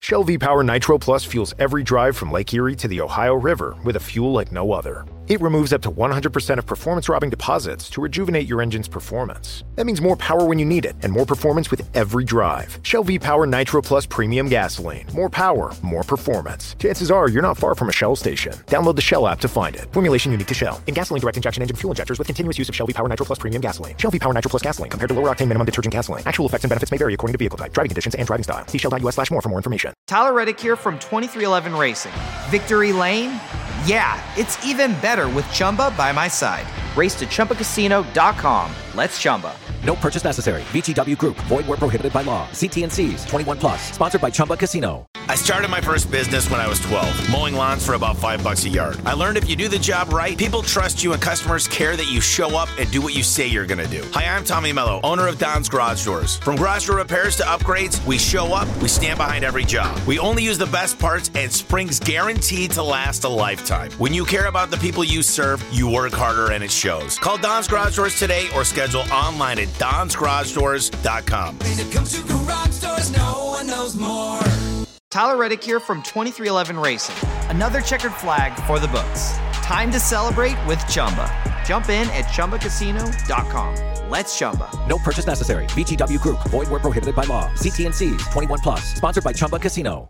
Shell V-Power Nitro Plus fuels every drive from Lake Erie to the Ohio River with a fuel like no other. It removes up to 100% of performance-robbing deposits to rejuvenate your engine's performance. That means more power when you need it and more performance with every drive. Shell V-Power Nitro Plus Premium Gasoline. More power, more performance. Chances are you're not far from a Shell station. Download the Shell app to find it. Formulation unique to Shell. In gasoline direct injection engine fuel injectors with continuous use of Shell V-Power Nitro Plus Premium Gasoline. Shell V-Power Nitro Plus Gasoline compared to lower octane minimum detergent gasoline. Actual effects and benefits may vary according to vehicle type, driving conditions, and driving style. See shell.us/more for more information. Tyler Reddick here from 2311 Racing. Victory Lane? Yeah, it's even better with Chumba by my side. Race to ChumbaCasino.com. Let's Chumba. No purchase necessary. VGW Group. Void where prohibited by law. See T&Cs. 21 plus. Sponsored by Chumba Casino. I started my first business when I was 12, mowing lawns for about $5 a yard. I learned if you do the job right, people trust you and customers care that you show up and do what you say you're going to do. Hi, I'm Tommy Mello, owner of Don's Garage Doors. From garage door repairs to upgrades, we show up, we stand behind every job. We only use the best parts, and spring's guaranteed to last a lifetime. When you care about the people you serve, you work harder and it shows. Call Don's Garage Doors today or schedule online at donsgaragedoors.com. When it comes to garage doors, no one knows more. Tyler Reddick here from 2311 Racing. Another checkered flag for the books. Time to celebrate with Chumba. Jump in at ChumbaCasino.com. Let's Chumba. No purchase necessary. VGW Group. Void where prohibited by law. See T&Cs. 21 plus. Sponsored by Chumba Casino.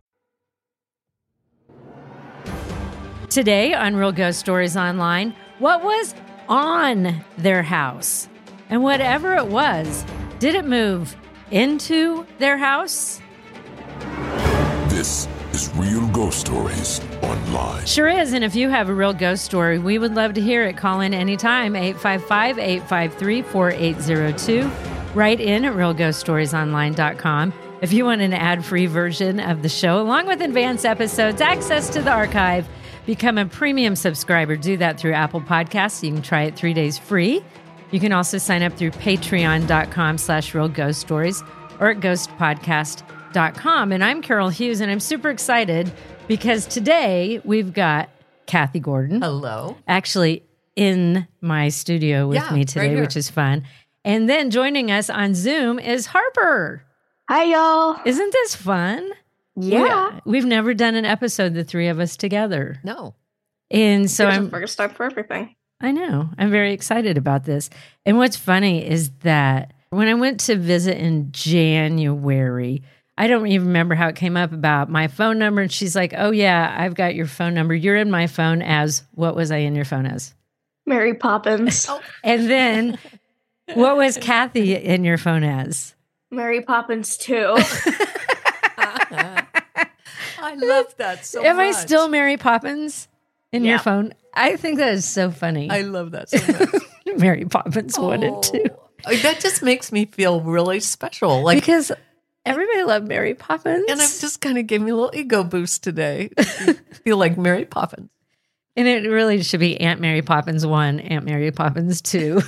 Today on Real Ghost Stories Online, what was on their house? And whatever it was, did it move into their house? This is Real Ghost Stories Online. Sure is, and if you have a real ghost story, we would love to hear it. Call in anytime, 855-853-4802. Write in at realghoststoriesonline.com. If you want an ad-free version of the show, along with advanced episodes, access to the archive, become a premium subscriber. Do that through Apple Podcasts. You can try it 3 days free. You can also sign up through patreon.com/realghoststories or at ghostpodcast.com. And I'm Carol Hughes, and I'm super excited because today we've got Kathy Gordon. Hello. Actually in my studio with me today, right, which is fun. And then joining us on Zoom is Harper. Hi, y'all. Isn't this fun? Yeah. We've never done an episode, the three of us together. No. And so I'm first time for everything. I know. I'm very excited about this. And what's funny is that when I went to visit in January, I don't even remember how it came up about my phone number. And she's like, oh, yeah, I've got your phone number. You're in my phone as, what was I in your phone as? Mary Poppins. And then what was Kathy in your phone as? Mary Poppins too. I love that so much. Am I still Mary Poppins in your phone? I think that is so funny. I love that so much. Mary Poppins 1 and 2. That just makes me feel really special. Like, because everybody loved Mary Poppins. And it just kind of gave me a little ego boost today. Feel like Mary Poppins. And it really should be Aunt Mary Poppins 1, Aunt Mary Poppins 2.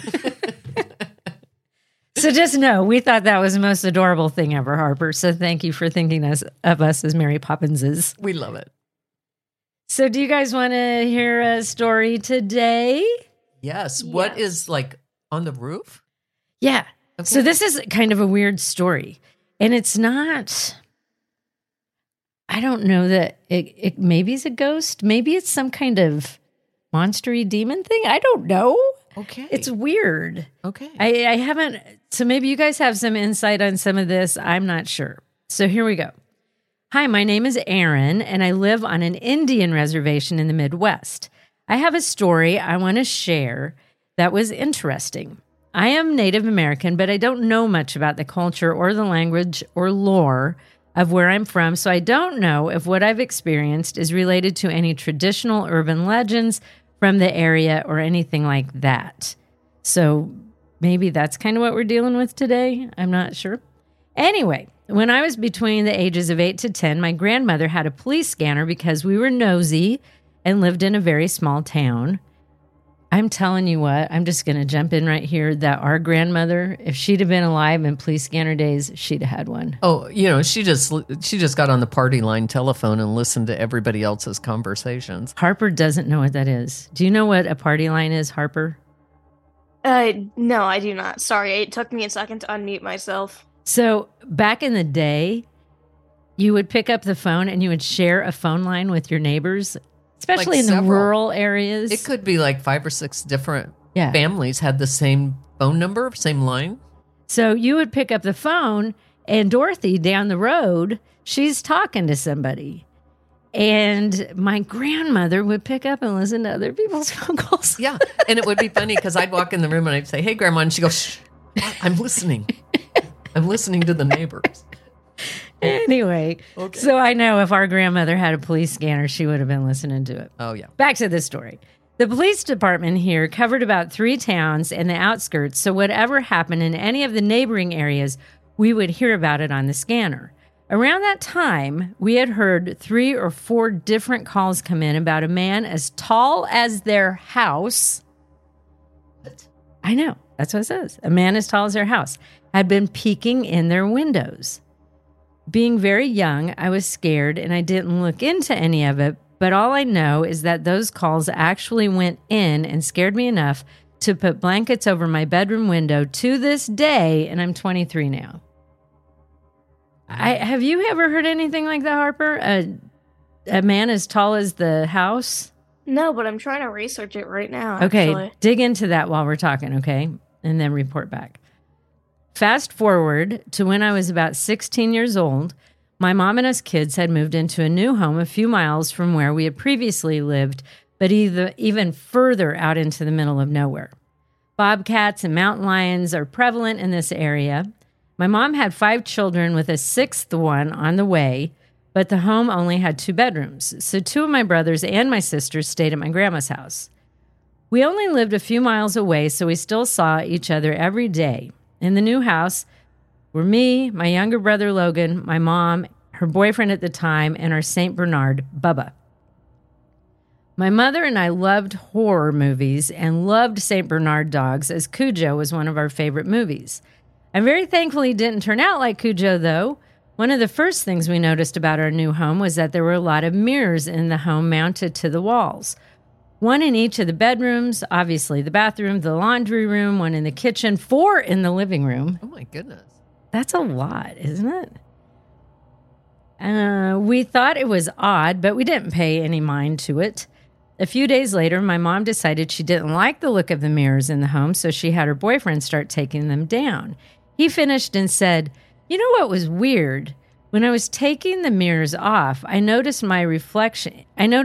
So just know, we thought that was the most adorable thing ever, Harper. So thank you for thinking of us as Mary Poppinses. We love it. So do you guys want to hear a story today? Yes. What is like on the roof? Yeah. Okay. So this is kind of a weird story. And it's not, I don't know that it maybe it's a ghost. Maybe it's some kind of monstery demon thing. I don't know. Okay. It's weird. Okay. I haven't, so maybe you guys have some insight on some of this. I'm not sure. So here we go. Hi, my name is Erin, and I live on an Indian reservation in the Midwest. I have a story I want to share that was interesting. I am Native American, but I don't know much about the culture or the language or lore of where I'm from, so I don't know if what I've experienced is related to any traditional urban legends from the area or anything like that. So maybe that's kind of what we're dealing with today. I'm not sure. Anyway, when I was between the ages of 8 to 10, my grandmother had a police scanner because we were nosy and lived in a very small town. I'm telling you what, I'm just going to jump in right here that our grandmother, if she'd have been alive in police scanner days, she'd have had one. Oh, she just got on the party line telephone and listened to everybody else's conversations. Harper doesn't know what that is. Do you know what a party line is, Harper? No, I do not. Sorry, it took me a second to unmute myself. So back in the day, you would pick up the phone and you would share a phone line with your neighbors, especially Like in the several. rural areas. It could be like 5 or 6 different Yeah. families had the same phone number, same line. So you would pick up the phone, and Dorothy down the road, she's talking to somebody. And my grandmother would pick up and listen to other people's phone calls. Yeah. And it would be funny because I'd walk in the room and I'd say, "Hey, Grandma." And she'd go, "Shh, I'm listening. I'm listening to the neighbors." Anyway, Okay. so I know if our grandmother had a police scanner, she would have been listening to it. Oh, yeah. Back to the story. The police department here covered about 3 towns and the outskirts, so whatever happened in any of the neighboring areas, we would hear about it on the scanner. Around that time, we had heard 3 or 4 different calls come in about a man as tall as their house. I know, that's what it says. A man as tall as their house had been peeking in their windows. Being very young, I was scared and I didn't look into any of it, but all I know is that those calls actually went in and scared me enough to put blankets over my bedroom window to this day, and I'm 23 now. Have you ever heard anything like that, Harper? A man as tall as the house? No, but I'm trying to research it right now. Okay, Actually. dig into that while we're talking, okay? And then report back. Fast forward to when I was about 16 years old. My mom and us kids had moved into a new home a few miles from where we had previously lived, but even further out into the middle of nowhere. Bobcats and mountain lions are prevalent in this area. My mom had 5 children with a 6th one on the way, but the home only had 2 bedrooms, so 2 of my brothers and my sisters stayed at my grandma's house. We only lived a few miles away, so we still saw each other every day. In the new house were me, my younger brother Logan, my mom, her boyfriend at the time, and our St. Bernard, Bubba. My mother and I loved horror movies and loved St. Bernard dogs, as Cujo was one of our favorite movies. I'm very thankful he didn't turn out like Cujo, though. One of the first things we noticed about our new home was that there were a lot of mirrors in the home mounted to the walls. 1 in each of the bedrooms, obviously the bathroom, the laundry room, 1 in the kitchen, 4 in the living room. Oh, my goodness. That's a lot, isn't it? We thought it was odd, but we didn't pay any mind to it. A few days later, my mom decided she didn't like the look of the mirrors in the home, so she had her boyfriend start taking them down. He finished and said, "You know what was weird? When I was taking the mirrors off, I noticed in my reflection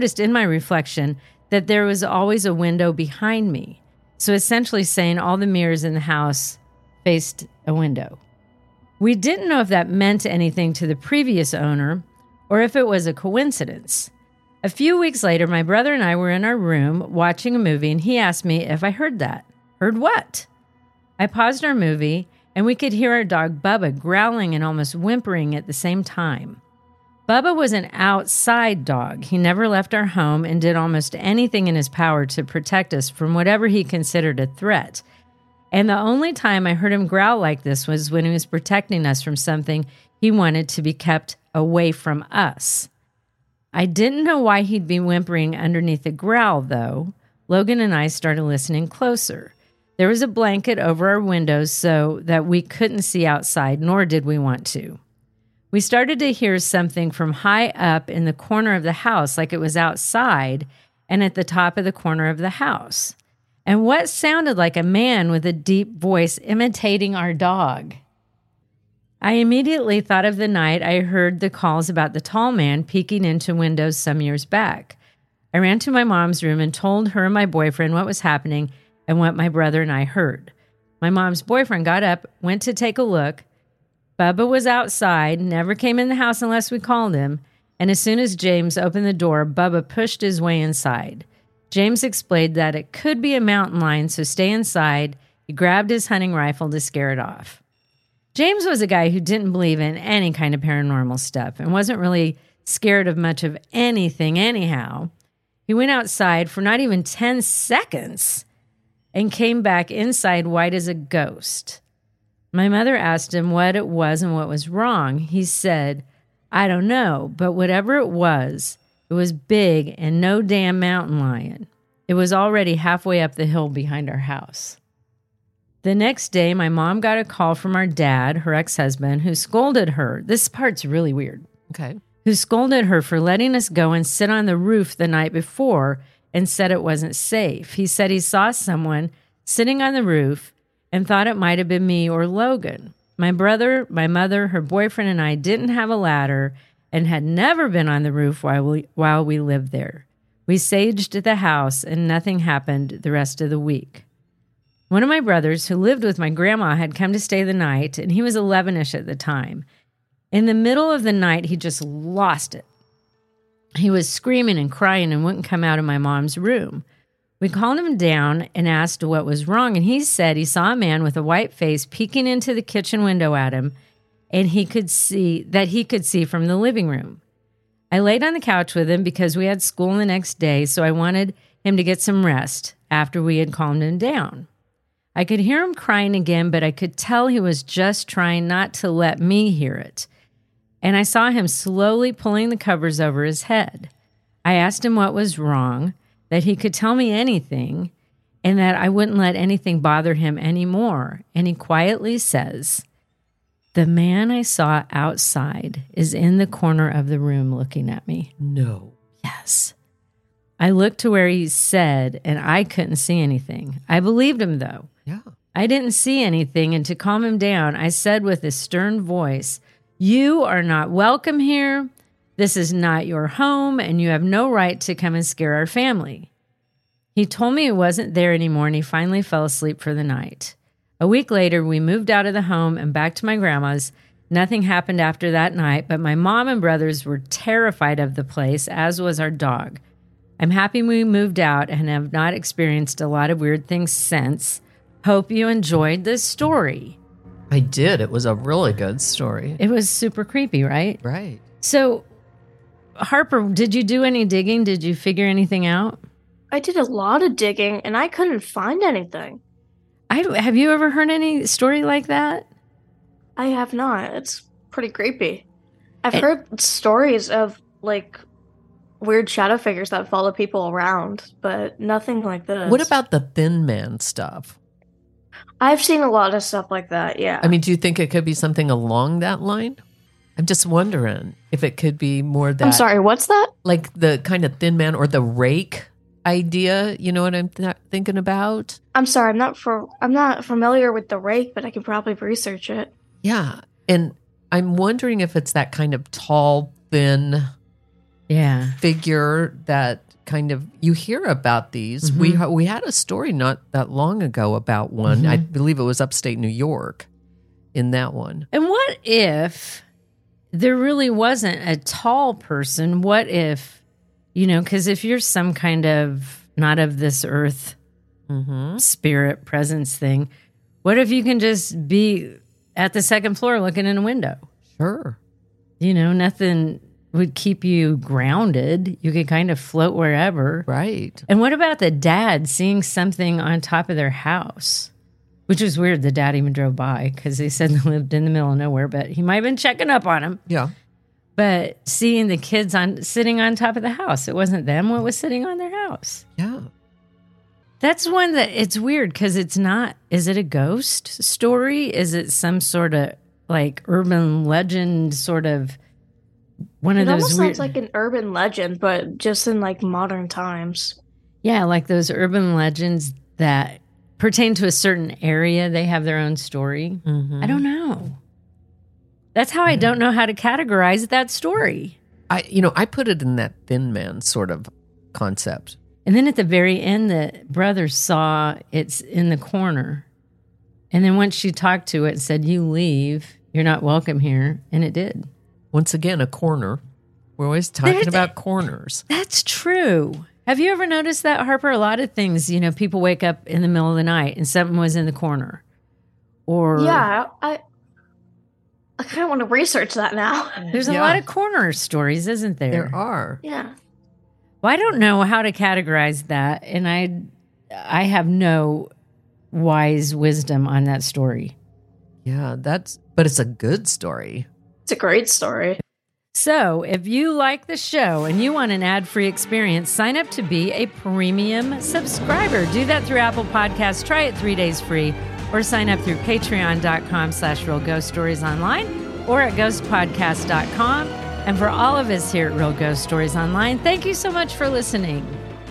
that there was always a window behind me." So essentially saying all the mirrors in the house faced a window. We didn't know if that meant anything to the previous owner or if it was a coincidence. A few weeks later, my brother and I were in our room watching a movie, and he asked me if I heard that. Heard what? I paused our movie, and we could hear our dog Bubba growling and almost whimpering at the same time. Bubba was an outside dog. He never left our home and did almost anything in his power to protect us from whatever he considered a threat. And the only time I heard him growl like this was when he was protecting us from something he wanted to be kept away from us. I didn't know why he'd be whimpering underneath the growl, though. Logan and I started listening closer. There was a blanket over our windows so that we couldn't see outside, nor did we want to. We started to hear something from high up in the corner of the house, like it was outside and at the top of the corner of the house. And what sounded like a man with a deep voice imitating our dog. I immediately thought of the night I heard the calls about the tall man peeking into windows some years back. I ran to my mom's room and told her and my boyfriend what was happening and what my brother and I heard. My mom's boyfriend got up, went to take a look. Bubba was outside, never came in the house unless we called him, and as soon as James opened the door, Bubba pushed his way inside. James explained that it could be a mountain lion, so stay inside. He grabbed his hunting rifle to scare it off. James was a guy who didn't believe in any kind of paranormal stuff and wasn't really scared of much of anything anyhow. He went outside for not even 10 seconds and came back inside white as a ghost. My mother asked him what it was and what was wrong. He said, "I don't know, but whatever it was big and no damn mountain lion. It was already halfway up the hill behind our house." The next day, my mom got a call from our dad, her ex-husband, who scolded her. This part's really weird. Okay. who scolded her for letting us go and sit on the roof the night before and said it wasn't safe. He said he saw someone sitting on the roof and thought it might have been me or Logan. My brother, my mother, her boyfriend, and I didn't have a ladder and had never been on the roof while we lived there. We saged the house and nothing happened the rest of the week. One of my brothers who lived with my grandma had come to stay the night, and he was 11-ish at the time. In the middle of the night, he just lost it. He was screaming and crying and wouldn't come out of my mom's room. We called him down and asked what was wrong, and he said he saw a man with a white face peeking into the kitchen window at him, and he could see from the living room. I laid on the couch with him because we had school the next day, so I wanted him to get some rest after we had calmed him down. I could hear him crying again, but I could tell he was just trying not to let me hear it. And I saw him slowly pulling the covers over his head. I asked him what was wrong, that he could tell me anything, and that I wouldn't let anything bother him anymore. And he quietly says, "The man I saw outside is in the corner of the room looking at me." No. Yes. I looked to where he said, and I couldn't see anything. I believed him, though. Yeah. I didn't see anything, and to calm him down, I said with a stern voice, "You are not welcome here. This is not your home, and you have no right to come and scare our family." He told me he wasn't there anymore, and he finally fell asleep for the night. A week later, we moved out of the home and back to my grandma's. Nothing happened after that night, but my mom and brothers were terrified of the place, as was our dog. I'm happy we moved out and have not experienced a lot of weird things since. Hope you enjoyed this story. I did. It was a really good story. It was super creepy, right? Right. So, Harper, did you do any digging? Did you figure anything out? I did a lot of digging and I couldn't find anything. Have you ever heard any story like that? I have not. It's pretty creepy. I've heard stories of like weird shadow figures that follow people around, but nothing like this. What about the Thin Man stuff? I've seen a lot of stuff like that, yeah. I mean, do you think it could be something along that line? I'm just wondering if it could be more that. I'm sorry, what's that? Like the kind of Thin Man or the rake idea. You know what I'm thinking about? I'm sorry, I'm not familiar with the rake, but I could probably research it. Yeah, and I'm wondering if it's that kind of tall, thin, figure that kind of you hear about these. Mm-hmm. We had a story not that long ago about one. Mm-hmm. I believe it was upstate New York. In that one, and what if there really wasn't a tall person? What if, because if you're some kind of not of this earth spirit presence thing, what if you can just be at the second floor looking in a window? Sure. Nothing would keep you grounded. You could kind of float wherever. Right. And what about the dad seeing something on top of their house? Which was weird. The dad even drove by because they said they lived in the middle of nowhere, but he might have been checking up on him. Yeah. But seeing the kids sitting on top of the house, it wasn't them what was sitting on their house. Yeah. That's one that it's weird because it's not, is it a ghost story? Is it some sort of like urban legend sort of one of those almost weird... sounds like an urban legend, but just in like modern times. Yeah, like those urban legends that pertain to a certain area. They have their own story. Mm-hmm. I don't know. That's how I don't know how to categorize that story. I put it in that Thin Man sort of concept. And then at the very end, the brother saw it's in the corner. And then once she talked to it and said, "You leave, you're not welcome here." And it did. Once again, a corner. We're always talking about corners. That's true. Have you ever noticed that, Harper? A lot of things, people wake up in the middle of the night and something was in the corner. Or yeah, I kind of want to research that now. There's a lot of corner stories, isn't there? There are. Yeah. Well, I don't know how to categorize that, and I have no wise wisdom on that story. Yeah, but it's a good story. It's a great story. So, if you like the show and you want an ad-free experience, sign up to be a premium subscriber. Do that through Apple Podcasts. Try it 3 days free, or sign up through patreon.com/realghostsstoriesonline or at ghostpodcast.com. And for all of us here at Real Ghost Stories Online, thank you so much for listening.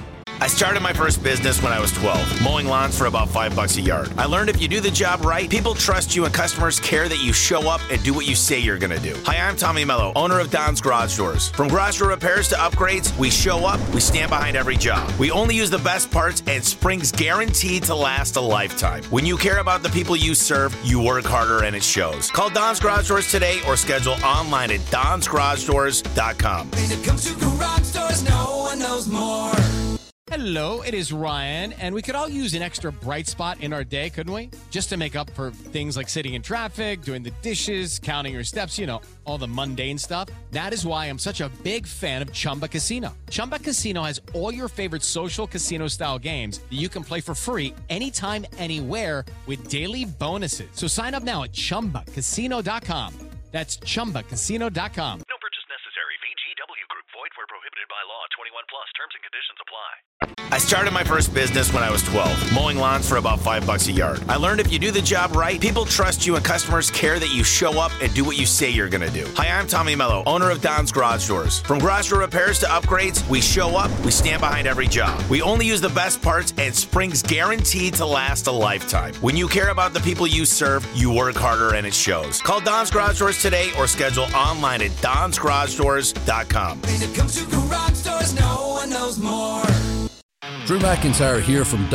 I started my first business when I was 12, mowing lawns for about $5 a yard. I learned if you do the job right, people trust you and customers care that you show up and do what you say you're going to do. Hi, I'm Tommy Mello, owner of Don's Garage Doors. From garage door repairs to upgrades, we show up, we stand behind every job. We only use the best parts and springs guaranteed to last a lifetime. When you care about the people you serve, you work harder and it shows. Call Don's Garage Doors today or schedule online at donsgaragedoors.com. When it comes to garage doors, no one knows more. Hello, it is Ryan, and we could all use an extra bright spot in our day, couldn't we? Just to make up for things like sitting in traffic, doing the dishes, counting your steps, you know, all the mundane stuff. That is why I'm such a big fan of Chumba Casino. Chumba Casino has all your favorite social casino-style games that you can play for free anytime, anywhere with daily bonuses. So sign up now at ChumbaCasino.com. That's ChumbaCasino.com. No purchase necessary. VGW Group. Void where prohibited by law. 21 plus. Terms and conditions apply. I started my first business when I was 12, mowing lawns for about $5 a yard. I learned if you do the job right, people trust you and customers care that you show up and do what you say you're going to do. Hi, I'm Tommy Mello, owner of Don's Garage Doors. From garage door repairs to upgrades, we show up, we stand behind every job. We only use the best parts and springs guaranteed to last a lifetime. When you care about the people you serve, you work harder and it shows. Call Don's Garage Doors today or schedule online at donsgaragedoors.com. When it comes to garage doors, no one knows more. Drew McIntyre here from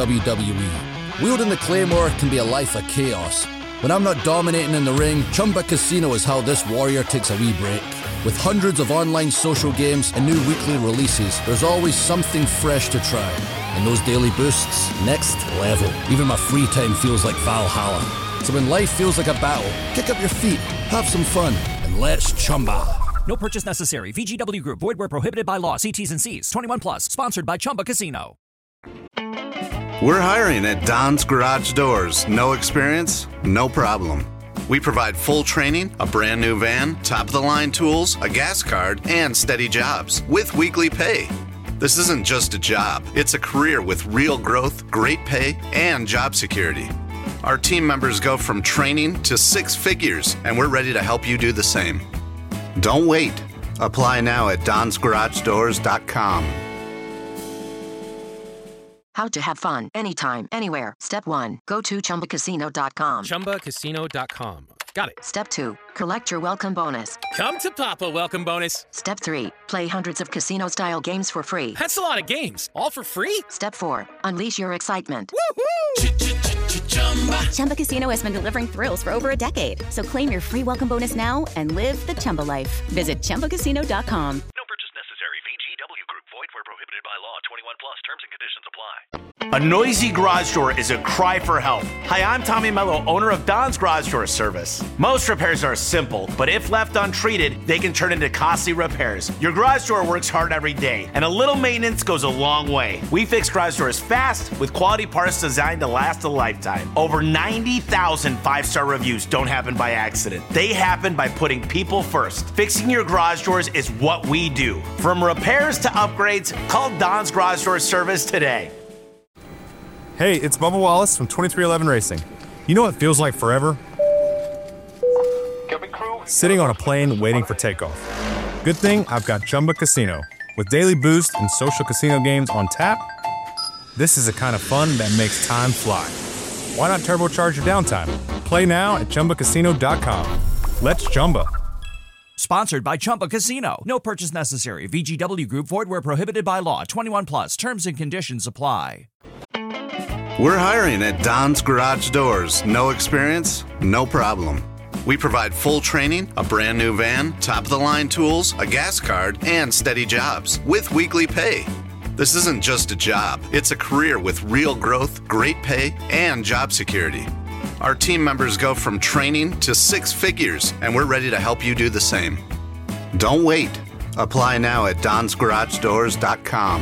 WWE. Wielding the Claymore can be a life of chaos. When I'm not dominating in the ring, Chumba Casino is how this warrior takes a wee break. With hundreds of online social games and new weekly releases, there's always something fresh to try. And those daily boosts, next level. Even my free time feels like Valhalla. So when life feels like a battle, kick up your feet, have some fun, and let's Chumba. No purchase necessary. VGW Group. Void where prohibited by law. See T's and C's. 21 plus. Sponsored by Chumba Casino. We're hiring at Don's Garage Doors. No experience? No problem. We provide full training, a brand new van, top-of-the-line tools, a gas card, and steady jobs with weekly pay. This isn't just a job. It's a career with real growth, great pay, and job security. Our team members go from training to 6 figures, and we're ready to help you do the same. Don't wait. Apply now at donsgaragedoors.com. How to have fun anytime, anywhere. Step 1. Go to ChumbaCasino.com. ChumbaCasino.com. Got it. Step 2. Collect your welcome bonus. Come to Papa welcome bonus. Step 3. Play hundreds of casino-style games for free. That's a lot of games. All for free? Step 4. Unleash your excitement. Woohoo! Chumba Casino has been delivering thrills for over a decade. So claim your free welcome bonus now and live the Chumba life. Visit ChumbaCasino.com. No purchase necessary. VGW Group. Void where prohibited by law. 21 plus. Terms and conditions apply. A noisy garage door is a cry for help. Hi, I'm Tommy Mello, owner of Don's Garage Door Service. Most repairs are simple, but if left untreated, they can turn into costly repairs. Your garage door works hard every day, and a little maintenance goes a long way. We fix garage doors fast with quality parts designed to last a lifetime. Over 90,000 5-star reviews don't happen by accident. They happen by putting people first. Fixing your garage doors is what we do. From repairs to upgrades, call Don's Garage Door Service today. Hey, it's Bubba Wallace from 2311 Racing. You know what feels like forever? Sitting on a plane waiting for takeoff. Good thing I've got Chumba Casino. With daily boost and social casino games on tap, this is the kind of fun that makes time fly. Why not turbocharge your downtime? Play now at ChumbaCasino.com. Let's Chumba. Sponsored by Chumba Casino. No purchase necessary. VGW Group. Void where prohibited by law. 21 plus. Terms and conditions apply. We're hiring at Don's Garage Doors. No experience? No problem. We provide full training, a brand new van, top-of-the-line tools, a gas card, and steady jobs with weekly pay. This isn't just a job. It's a career with real growth, great pay, and job security. Our team members go from training to 6 figures, and we're ready to help you do the same. Don't wait. Apply now at donsgaragedoors.com.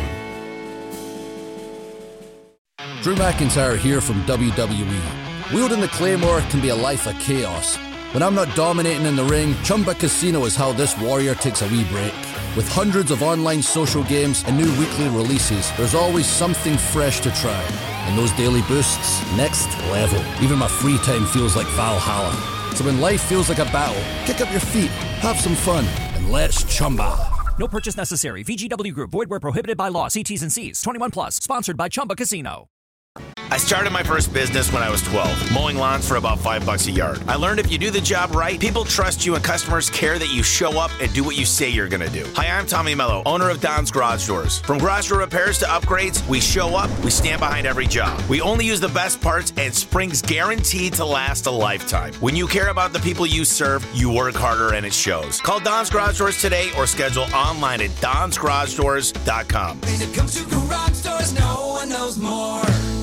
Drew McIntyre here from WWE. Wielding the Claymore can be a life of chaos. When I'm not dominating in the ring, Chumba Casino is how this warrior takes a wee break. With hundreds of online social games and new weekly releases, there's always something fresh to try. And those daily boosts, next level. Even my free time feels like Valhalla. So when life feels like a battle, kick up your feet, have some fun, and Let's Chumba. No purchase necessary. VGW Group. Void where prohibited by law. See T's and C's. 21 plus. Sponsored by Chumba Casino. I started my first business when I was 12, mowing lawns for about $5 a yard. I learned if you do the job right, people trust you and customers care that you show up and do what you say you're going to do. Hi, I'm Tommy Mello, owner of Don's Garage Doors. From garage door repairs to upgrades, we show up, we stand behind every job. We only use the best parts and springs guaranteed to last a lifetime. When you care about the people you serve, you work harder and it shows. Call Don's Garage Doors today or schedule online at donsgaragedoors.com. When it comes to garage doors, no one knows more.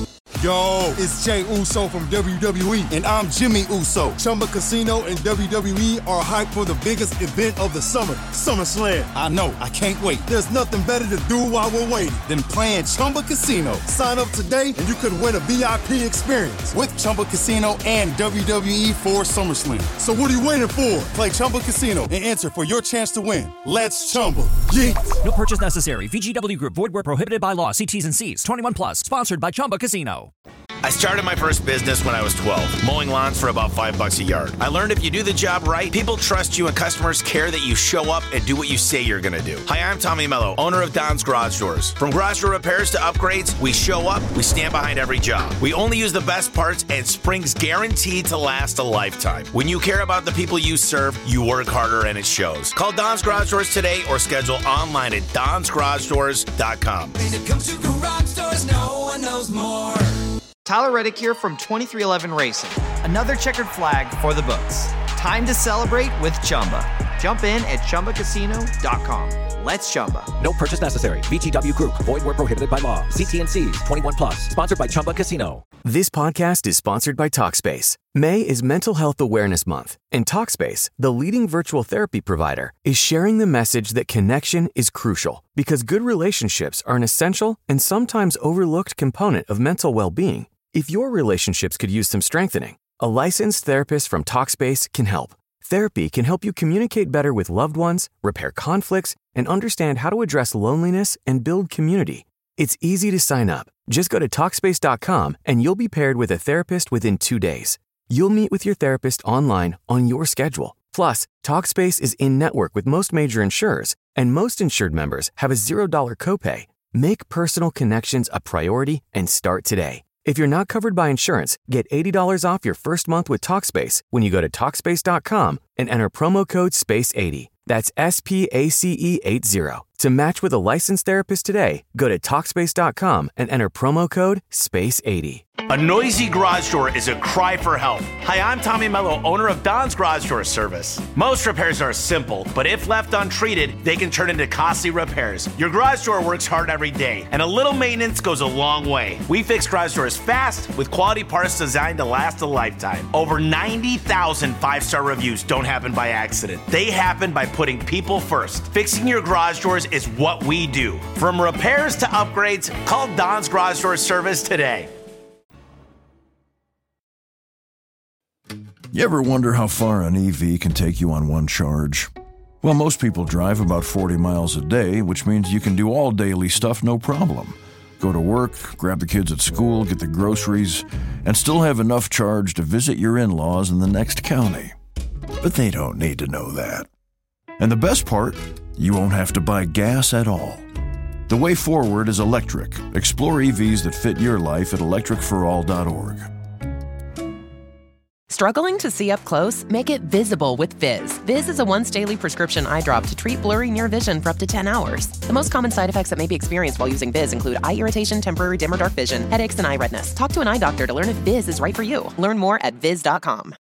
Yo, it's Jey Uso from WWE, and I'm Jimmy Uso. Chumba Casino and WWE are hyped for the biggest event of the summer, SummerSlam. I know, I can't wait. There's nothing better to do while we're waiting than playing Chumba Casino. Sign up today and you could win a VIP experience with Chumba Casino and WWE for SummerSlam. So what are you waiting for? Play Chumba Casino and enter for your chance to win. Let's Chumba. Yeah. No purchase necessary. VGW Group. Void where prohibited by law. See T's and C's. 21 plus. Sponsored by Chumba Casino. I started my first business when I was 12, mowing lawns for about $5 a yard. I learned if you do the job right, people trust you and customers care that you show up and do what you say you're going to do. Hi, I'm Tommy Mello, owner of Don's Garage Doors. From garage door repairs to upgrades, we show up, we stand behind every job. We only use the best parts and springs guaranteed to last a lifetime. When you care about the people you serve, you work harder and it shows. Call Don's Garage Doors today or schedule online at donsgaragedoors.com. When it comes to garage doors, no one knows more. Tyler Reddick here from 2311 Racing. Another checkered flag for the books. Time to celebrate with Chumba. Jump in at ChumbaCasino.com. Let's Chumba. No purchase necessary. VGW Group. Void where prohibited by law. See T&Cs. 21 plus. Sponsored by Chumba Casino. This podcast is sponsored by Talkspace. May is Mental Health Awareness Month, and Talkspace, the leading virtual therapy provider, is sharing the message that connection is crucial because good relationships are an essential and sometimes overlooked component of mental well-being. If your relationships could use some strengthening, a licensed therapist from Talkspace can help. Therapy can help you communicate better with loved ones, repair conflicts, and understand how to address loneliness and build community. It's easy to sign up. Just go to Talkspace.com and you'll be paired with a therapist within 2 days. You'll meet with your therapist online on your schedule. Plus, Talkspace is in-network with most major insurers, and most insured members have a $0 copay. Make personal connections a priority and start today. If you're not covered by insurance, get $80 off your first month with Talkspace when you go to Talkspace.com and enter promo code SPACE80. That's SPACE80. To match with a licensed therapist today, go to Talkspace.com and enter promo code SPACE80. A noisy garage door is a cry for help. Hi, I'm Tommy Mello, owner of Don's Garage Door Service. Most repairs are simple, but if left untreated, they can turn into costly repairs. Your garage door works hard every day, and a little maintenance goes a long way. We fix garage doors fast with quality parts designed to last a lifetime. Over 90,000 five-star reviews don't happen by accident. They happen by putting people first. Fixing your garage doors is what we do. From repairs to upgrades, call Don's Garage Door Service today. You ever wonder how far an EV can take you on one charge? Well, most people drive about 40 miles a day, which means you can do all daily stuff no problem. Go to work, grab the kids at school, get the groceries, and still have enough charge to visit your in-laws in the next county. But they don't need to know that. And the best part, you won't have to buy gas at all. The way forward is electric. Explore EVs that fit your life at electricforall.org. Struggling to see up close? Make it visible with Viz. Viz is a once-daily prescription eye drop to treat blurry near vision for up to 10 hours. The most common side effects that may be experienced while using Viz include eye irritation, temporary dim or dark vision, headaches, and eye redness. Talk to an eye doctor to learn if Viz is right for you. Learn more at Viz.com.